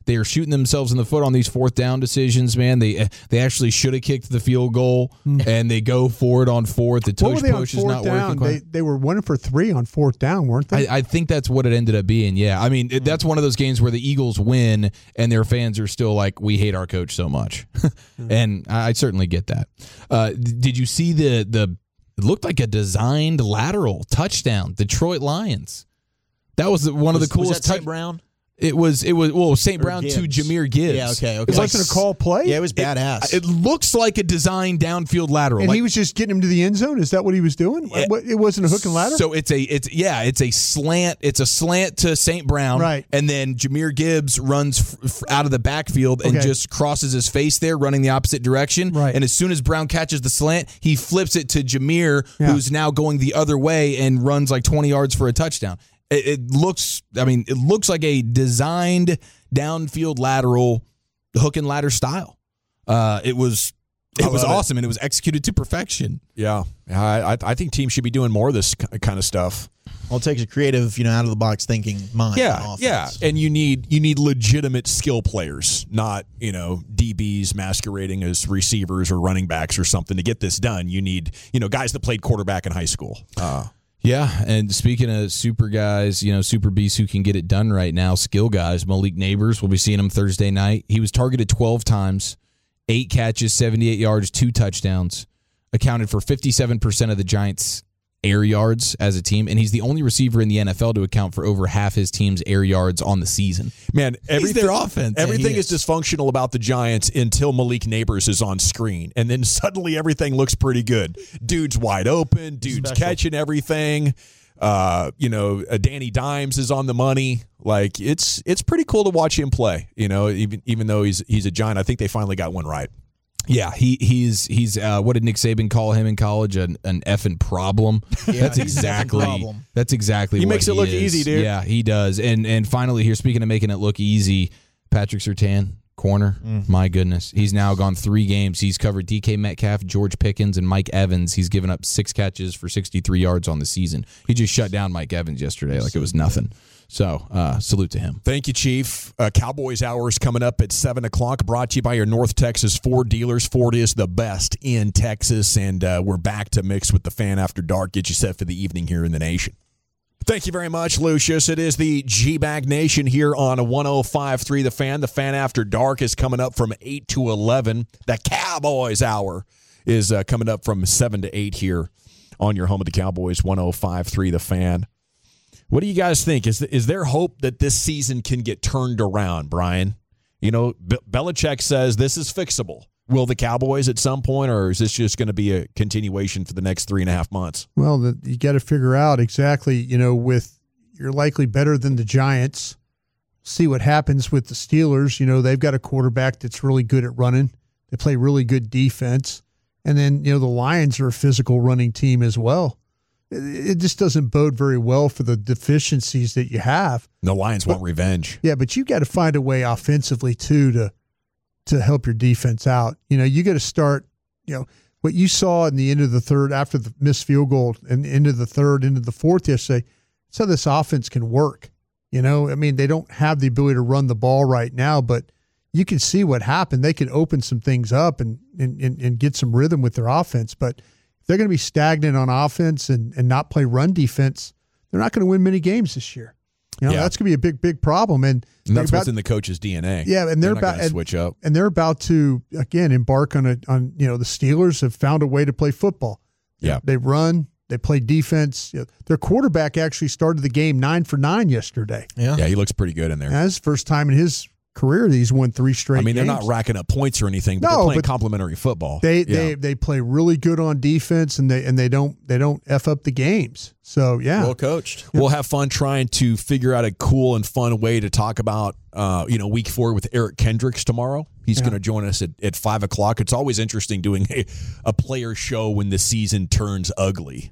They are shooting themselves in the foot on these fourth down decisions, man. They they actually should have kicked the field goal, and they go for it on fourth. The What were touch they on push is fourth not down? working They, quite. they were one for three on fourth down, weren't they? I, I think that's what it ended up being, yeah. I mean, it, that's one of those games where the Eagles win, and their fans are still like, we hate our coach so much. And I, I certainly get that. Uh, did you see the, the, it looked like a designed lateral touchdown, Detroit Lions? That was one of the Was- was coolest. that Saint touch- Brown? It was it was well Saint Or Brown to Gibbs? Jameer Gibbs. Yeah, okay, okay. It was It like wasn't a call play? Yeah, it was badass. It, it looks like a designed downfield lateral. and like, he was just getting him to the end zone. Is that what he was doing? Yeah. What- It wasn't a hook and ladder. So it's a it's yeah it's a slant it's a slant to Saint Brown, Right. and then Jameer Gibbs runs f- f- out of the backfield and Okay. just crosses his face there, running the opposite direction. Right. And as soon as Brown catches the slant, he flips it to Jameer, Yeah. who's now going the other way and runs like twenty yards for a touchdown. It, it looks, I mean, it looks like a designed downfield lateral hook and ladder style. Uh, it was. It I was love it. awesome, and it was executed to perfection. Yeah, I, I I think teams should be doing more of this ki- kind of stuff. Well, it takes a creative, you know, out of the box thinking mind. on Yeah, offense. yeah, and you need you need legitimate skill players, not you know D Bs masquerading as receivers or running backs or something to get this done. You need you know guys that played quarterback in high school. Uh, Yeah, and speaking of super guys, you know, super beasts who can get it done right now, skill guys, Malik Neighbors, we'll be seeing him Thursday night. He was targeted twelve times, eight catches, seventy-eight yards, two touchdowns, accounted for fifty-seven percent of the Giants' air yards as a team, and he's the only receiver in the N F L to account for over half his team's air yards on the season. Man, everything, their offense. Everything Yeah, is. he dysfunctional about the Giants until Malik Neighbors is on screen, and then suddenly everything looks pretty good. Dude's wide open. Dude's Special. catching everything. Uh, you know, uh, Danny Dimes is on the money. Like it's it's pretty cool to watch him play. You know, even even though he's he's a Giant, I think they finally got one right. Yeah, he he's he's uh, what did Nick Saban call him in college? An an effing problem. Yeah, that's he's an effing exactly problem. that's exactly. He what makes it look is. easy, dude. Yeah, he does. And and finally, here, speaking of making it look easy, Patrick Surtain, corner. Mm. My goodness, he's now gone three games. He's covered D K Metcalf, George Pickens, and Mike Evans. He's given up six catches for sixty-three yards on the season. He just shut down Mike Evans yesterday like it was nothing. So, uh, salute to him. Thank you, Chief. Uh, Cowboys Hour is coming up at seven o'clock, brought to you by your North Texas Ford dealers. Ford is the best in Texas, and uh, we're back to mix with the Fan After Dark. Get you set for the evening here in the nation. Thank you very much, Lucius. It is the G-Bag Nation here on one oh five point three The Fan. The Fan After Dark is coming up from eight to eleven. The Cowboys Hour is uh, coming up from seven to eight here on your home of the Cowboys, one oh five point three The Fan. What do you guys think? Is is there hope that this season can get turned around, Brian? You know, Be- Belichick says this is fixable. Will the Cowboys at some point, or is this just going to be a continuation for the next three and a half months? Well, the, you got to figure out exactly, you know, with you're likely better than the Giants. See what happens with the Steelers. You know, they've got a quarterback that's really good at running. They play really good defense. And then, you know, the Lions are a physical running team as well. It, it just doesn't bode very well for the deficiencies that you have. The Lions want revenge. Yeah, but you got to find a way offensively, too, to to help your defense out. You know, you got to start, you know, what you saw in the end of the third, after the missed field goal, and into the third, into the fourth yesterday, that's how this offense can work. You know, I mean, they don't have the ability to run the ball right now, but you can see what happened. They can open some things up and and, and, and get some rhythm with their offense. But if they're going to be stagnant on offense and, and not play run defense, they're not going to win many games this year. You know, Yeah. that's going to be a big, big problem. And, And that's they're what's in the coach's D N A. Yeah, and they're, not about gonna and- switch up. and they're about to again embark on a on you know the Steelers have found a way to play football. Yeah, they run, they play defense. You know, their quarterback actually started the game nine for nine yesterday. Yeah, yeah, he looks pretty good in there. That's the first time in his career that he's won three straight. I mean, they're games. not racking up points or anything, but No, they're playing but complimentary football. They Yeah. they they play really good on defense, and they and they don't they don't f up the games. So yeah, Well coached. We'll have fun trying to figure out a cool and fun way to talk about, uh, you know, week four with Eric Kendricks tomorrow. He's Yeah. going to join us at, at five o'clock. It's always interesting doing a, a player show when the season turns ugly.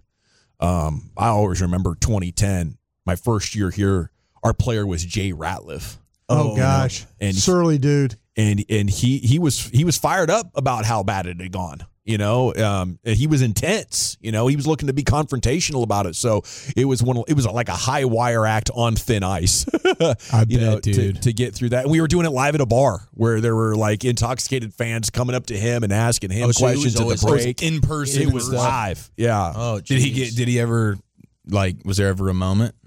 Um, I always remember twenty ten, my first year here, our player was Jay Ratliff. Oh, You know, gosh, and surly dude. and and he he was he was fired up about how bad it had gone. You know, um, he was intense. You know, he was looking to be confrontational about it. So it was one. It was like a high wire act on thin ice. I you bet, know, dude. To, to get through that. And we were doing it live at a bar where there were like intoxicated fans coming up to him and asking him Oh, so it was questions at always- the oh, it was break. in person It and was stuff. live. Yeah. Oh, Did he jeez. get? Did he ever? Like, was there ever a moment?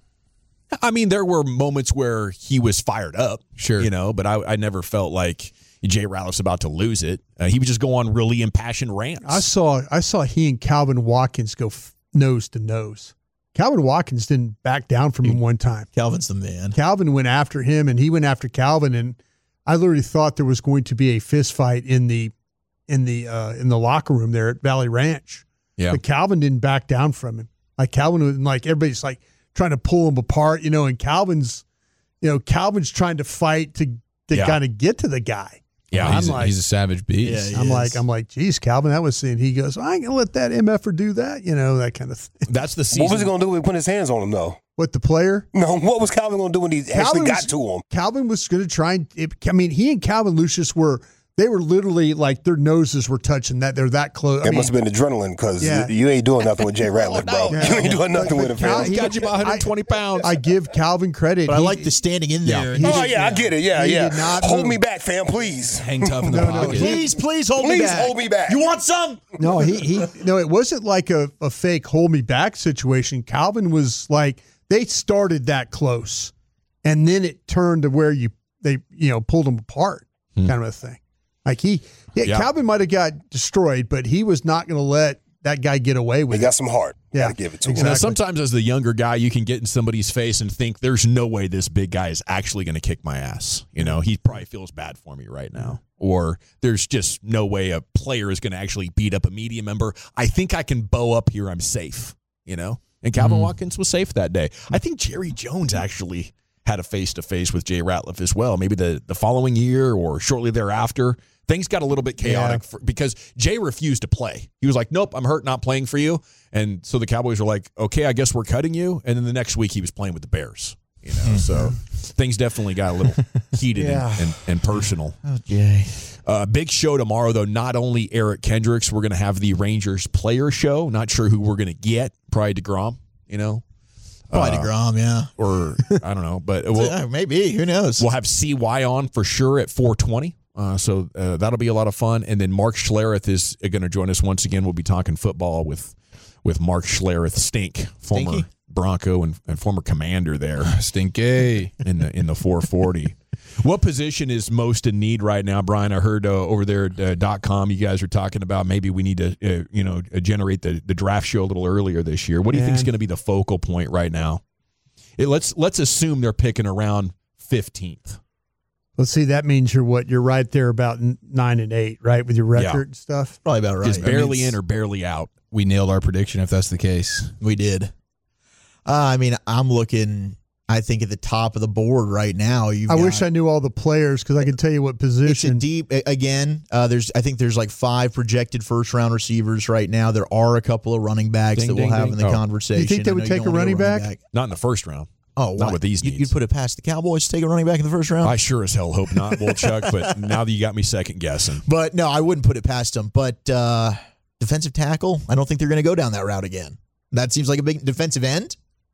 I mean, there were moments where he was fired up. Sure. You know, but I, I never felt like Jay Ratliff's about to lose it. Uh, he would just go on really impassioned rants. I saw I saw he and Calvin Watkins go f- nose to nose. Calvin Watkins didn't back down from him one time. Calvin's the man. Calvin went after him, and he went after Calvin, and I literally thought there was going to be a fist fight in the in the uh, in the locker room there at Valley Ranch. Yeah. But Calvin didn't back down from him. Like Calvin was like everybody's like trying to pull him apart, you know, and Calvin's, you know, Calvin's trying to fight to to Yeah. kind of get to the guy. Yeah, I'm he's, like, a, he's a savage beast. Yeah, I'm he like, is. I'm like, geez, Calvin, that was saying. He goes, I ain't gonna let that M F er do that, you know, that kind of thing. That's the season. What was he going to do when he put his hands on him, though? What, the player? No, what was Calvin going to do when he actually Calvin got was- to him? Calvin was going to try and. It, I mean, he and Calvin Lucius were. They were literally like their noses were touching. That they're that close. I It mean, must have been adrenaline because Yeah. you ain't doing nothing with Jay Ratliff, bro. Yeah. You ain't doing nothing But- with but him, Cal- fam. he- got you about one hundred twenty pounds. I give Calvin credit. But I He- like the standing in Yeah. there. He Oh, did- yeah, I get it. Yeah, he yeah. did not Hold move. me back, fam, please. Hang tough in the No, no, pocket. he- Please, please hold me Please back. hold me back. You want some? No, he he no, it wasn't like a, a fake hold me back situation. Calvin was like they started that close, and then it turned to where you they you know pulled them apart, kind of a thing. Like he, yeah, Yeah. Calvin might have got destroyed, but he was not going to let that guy get away with He it. got some heart. Yeah, Gotta give it to him. You know, exactly. sometimes as the younger guy, you can get in somebody's face and think, there's no way this big guy is actually going to kick my ass. You know, he probably feels bad for me right now. Or there's just no way a player is going to actually beat up a media member. I think I can bow up here. I'm safe, you know? And Calvin Watkins was safe that day. I think Jerry Jones actually had a face-to-face with Jay Ratliff as well, maybe the, the following year or shortly thereafter. Things got a little bit chaotic Yeah. for, because Jay refused to play. He was like, nope, I'm hurt, not playing for you. And so the Cowboys were like, okay, I guess we're cutting you. And then the next week he was playing with the Bears. You know, so things definitely got a little heated Yeah. and, and, and personal. Oh, Jay. Uh, big show tomorrow, though. Not only Eric Kendricks, we're going to have the Rangers player show. Not sure who we're going to get. Probably DeGrom, you know. Probably Uh, DeGrom, yeah. Or I don't know, but we'll, Yeah, maybe. Who knows? we'll have C Y on for sure at four twenty. Uh, so uh, that'll be a lot of fun. And then Mark Schlereth is going to join us once again. We'll be talking football with with Mark Schlereth, Stink, former Stinky. Bronco and, and former commander there Stinky. in the in the four forty. What position is most in need right now, Brian? I heard uh, over there at uh, dot com you guys are talking about maybe we need to uh, you know uh, generate the, the draft show a little earlier this year. What do you think is Man. going to be the focal point right now? It, let's let's assume they're picking around fifteenth. Let's see. That means you're what? You're right there about n- nine and eight, right, with your record Yeah. and stuff. Probably about right. Just I mean, barely it's- in or barely out. We nailed our prediction if that's the case. We did. Uh, I mean, I'm looking, I think, at the top of the board right now. You've I got, wish I knew all the players because I could tell you what It's a position. deep, a- again, uh, there's. I think there's like five projected first-round receivers right now. There are a couple of running backs Ding, that we'll ding, have ding. in the Oh. conversation. You think they I would know you take don't a wanna do running back? Not in the first round. Oh, Not what? with these You, needs. You'd put it past the Cowboys to take a running back in the first round? I sure as hell hope not, Wolchuk, but now that you got me second guessing. But no, I wouldn't put it past them. But uh, defensive tackle, I don't think they're going to go down that route again. That seems like a big defensive end.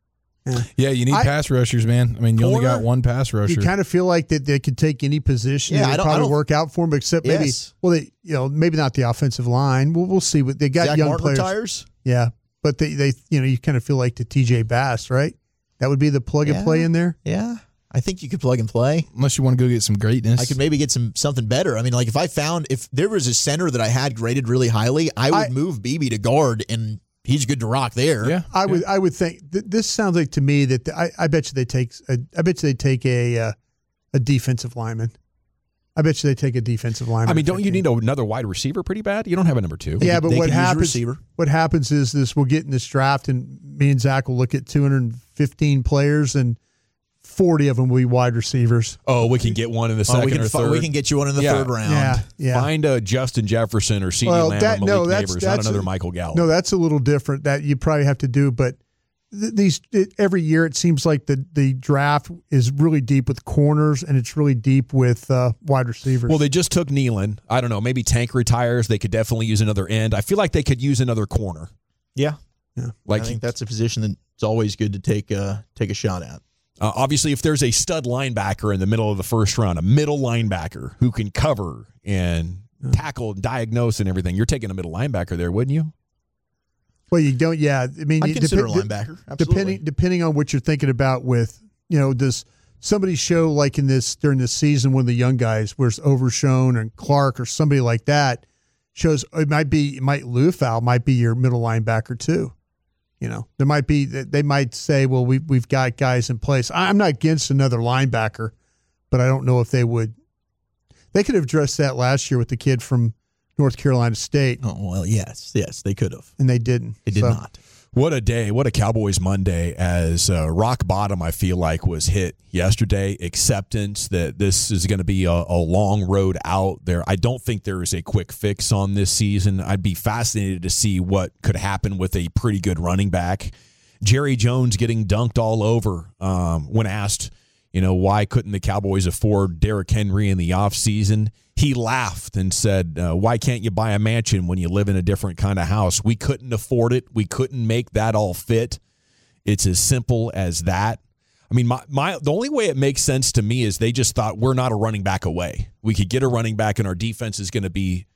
Yeah, you need I- pass rushers, man. I mean, you only Corner? got one pass rusher. You kind of feel like that they could take any position. Yeah, and I it'd don't- I probably don't- work out for them, except maybe. Yes. Well, they you know maybe not the offensive line. We'll we'll see what they got. Zach young Martin players. retires? Yeah, but they they you know you kind of feel like the T J Bass, right? That would be the plug and Yeah. play in there. Yeah, I think you could plug and play. Unless you want to go get some greatness. I could maybe get some something better. I mean, like if I found if there was a center that I had graded really highly, I would I- move B B to guard, and he's good to rock there. Yeah. I would I would think th- this sounds like to me that the, I I bet you they take a, I bet you they take a uh, a defensive lineman. I bet you they take a defensive lineman. I mean, at don't you fifteen. need another wide receiver pretty bad? You don't have a number two. Yeah, but they what could use a happens? receiver. What happens is this: we'll get in this draft, and me and Zach will look at two hundred fifteen players, and forty of them will be wide receivers. Oh, we can get one in the Oh, second we can or fi- third. we can get you one in the Yeah. third round. Yeah, yeah. Find a Justin Jefferson or C D Well, Lamb that or Malik no, that's Neighbors, that's not another a- Michael Gallup. No, that's a little different. That you probably have to do, but these it, every year it seems like the the draft is really deep with corners and it's really deep with uh, wide receivers. Well, they just took Nealon. I don't know. Maybe Tank retires. They could definitely use another end. I feel like they could use another corner. Yeah, yeah. Like I think that's a position that's always good to take uh, take a shot at. Uh, obviously, if there's a stud linebacker in the middle of the first round, a middle linebacker who can cover and yeah. tackle and diagnose and everything, you're taking a middle linebacker there, wouldn't you? Well, you don't. Yeah, I mean, I you, consider dep- a linebacker. Absolutely. Depending depending on what you're thinking about with, you know, does somebody show like in this during this season one of the young guys, where's Overshown and Clark or somebody like that shows it might be it might Lufau might be your middle linebacker too. You know, there might be they might say, well, we we've got guys in place. I'm not against another linebacker, but I don't know if they would. They could have addressed that last year with the kid from North Carolina State. Oh, well, yes, yes, they could have. And they didn't. They did so. not. What a day. What a Cowboys Monday as uh, rock bottom, I feel like, was hit yesterday. Acceptance that this is going to be a, a long road out there. I don't think there is a quick fix on this season. I'd be fascinated to see what could happen with a pretty good running back. Jerry Jones getting dunked all over um, when asked, you know, why couldn't the Cowboys afford Derrick Henry in the offseason? He laughed and said, uh, why can't you buy a mansion when you live in a different kind of house? We couldn't afford it. We couldn't make that all fit. It's as simple as that. I mean, my, my the only way it makes sense to me is they just thought we're not a running back away. We could get a running back and our defense is going to be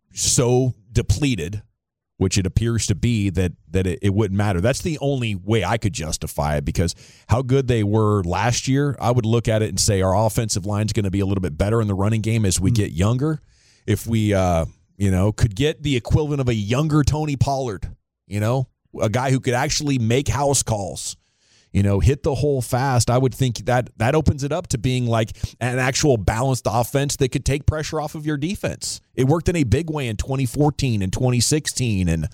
so depleted, which it appears to be, that that it, it wouldn't matter. That's the only way I could justify it, because how good they were last year, I would look at it and say our offensive line is going to be a little bit better in the running game as we mm-hmm. get younger. If we, uh, you know, could get the equivalent of a younger Tony Pollard, you know, a guy who could actually make house calls, you know, hit the hole fast, I would think that that opens it up to being like an actual balanced offense that could take pressure off of your defense. It worked in a big way in twenty fourteen and twenty sixteen, and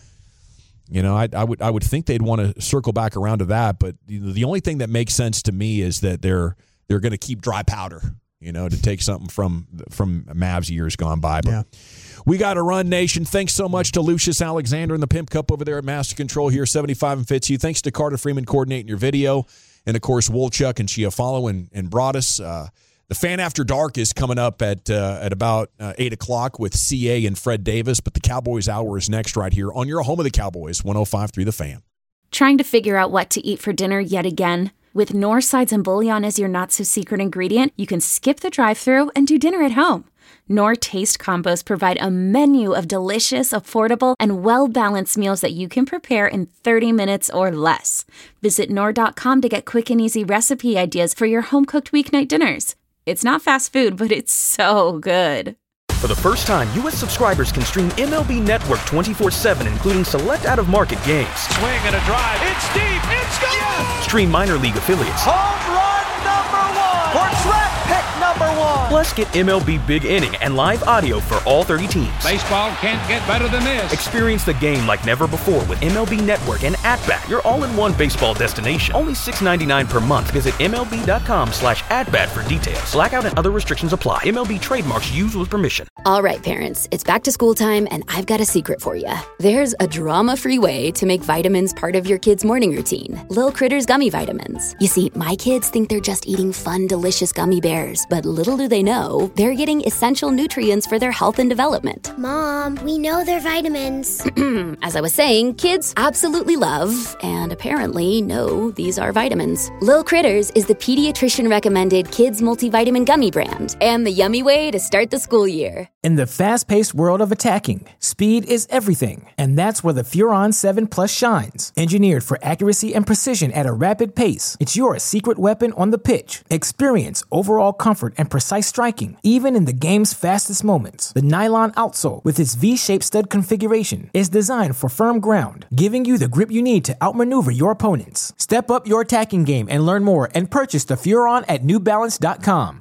you know, I, I would I would think they'd want to circle back around to that. But the only thing that makes sense to me is that they're they're going to keep dry powder, you know, to take something from from Mavs years gone by. But yeah. We got to run, Nation. Thanks so much to Lucius Alexander and the Pimp Cup over there at Master Control here, seventy-five and Fitzhugh. Thanks to Carter Freeman coordinating your video. And, of course, Wolchuk and Chiafalo and, and Broadus. Uh, the Fan After Dark is coming up at uh, at about uh, eight o'clock with C A and Fred Davis. But the Cowboys Hour is next right here on your home of the Cowboys, one oh five point three The Fan. Trying to figure out what to eat for dinner yet again? With Knorr sides and bouillon as your not-so-secret ingredient, you can skip the drive-thru and do dinner at home. Knorr Taste Combos provide a menu of delicious, affordable, and well-balanced meals that you can prepare in thirty minutes or less. Visit Knorr dot com to get quick and easy recipe ideas for your home-cooked weeknight dinners. It's not fast food, but it's so good. For the first time, U S subscribers can stream M L B Network twenty-four seven, including select out-of-market games. Swing and a drive. It's deep. It's gone. Yes! Stream minor league affiliates. Home run number one. For track pick number one. Plus, get M L B Big Inning and live audio for all thirty teams. Baseball can't get better than this. Experience the game like never before with M L B Network and At-Bat, your all-in-one baseball destination. Only six dollars and ninety-nine cents per month. Visit M L B dot com slash at-bat for details. Blackout and other restrictions apply. M L B trademarks used with permission. All right, parents, it's back to school time, and I've got a secret for you. There's a drama-free way to make vitamins part of your kid's morning routine. Lil Critters Gummy Vitamins. You see, my kids think they're just eating fun, delicious gummy bears, but little do they know, they're getting essential nutrients for their health and development. Mom, we know they're vitamins. As I was saying, kids absolutely love, and apparently know, these are vitamins. Lil Critters is the pediatrician-recommended kids multivitamin gummy brand, and the yummy way to start the school year. In the fast-paced world of attacking, speed is everything, and that's where the Furon seven Plus shines. Engineered for accuracy and precision at a rapid pace, it's your secret weapon on the pitch. Experience overall comfort and precise striking, even in the game's fastest moments. The nylon outsole, with its V-shaped stud configuration, is designed for firm ground, giving you the grip you need to outmaneuver your opponents. Step up your attacking game and learn more and purchase the Furon at New Balance dot com.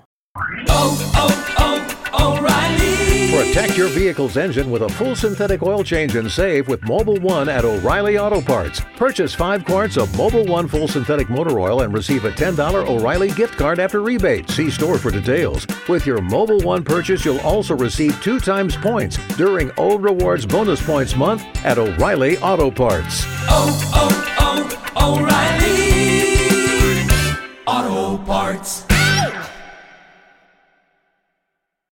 Oh, oh, oh, O'Reilly. Protect your vehicle's engine with a full synthetic oil change and save with Mobil one at O'Reilly Auto Parts. Purchase five quarts of Mobil one full synthetic motor oil and receive a ten dollars O'Reilly gift card after rebate. See store for details. With your Mobil one purchase, you'll also receive two times points during O Rewards Bonus Points Month at O'Reilly Auto Parts. Oh, oh, O'Reilly Auto Parts.